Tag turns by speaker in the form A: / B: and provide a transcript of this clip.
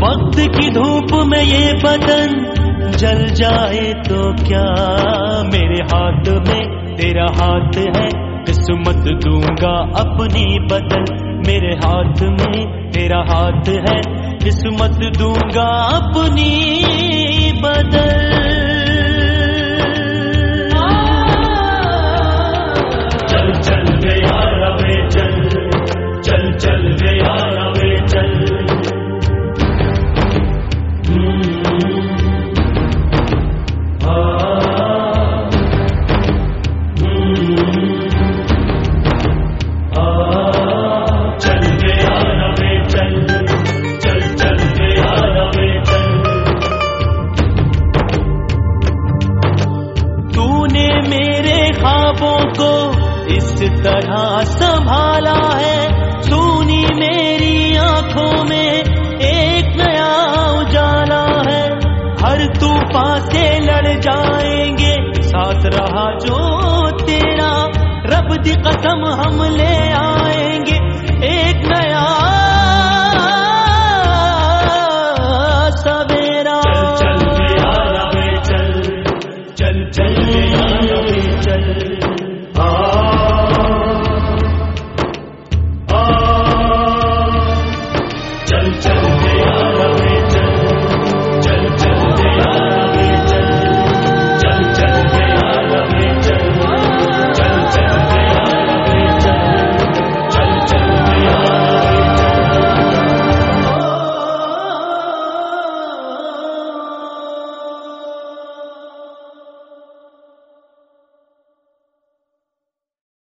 A: वक्त की धूप में ये बदन जल जाए तो क्या, मेरे हाथ में तेरा हाथ है, किस्मत दूंगा अपनी बदल। मेरे हाथ में तेरा हाथ है, किस्मत दूंगा अपनी बदल। चल चल वे यार वे चल, चल चल वे यार वे चल। को इस तरह संभाला है, सुनी मेरी आंखों में एक नया उजाला है। हर तूफान से लड़ जाएंगे, साथ रहा जो तेरा, रब दी कसम हम ले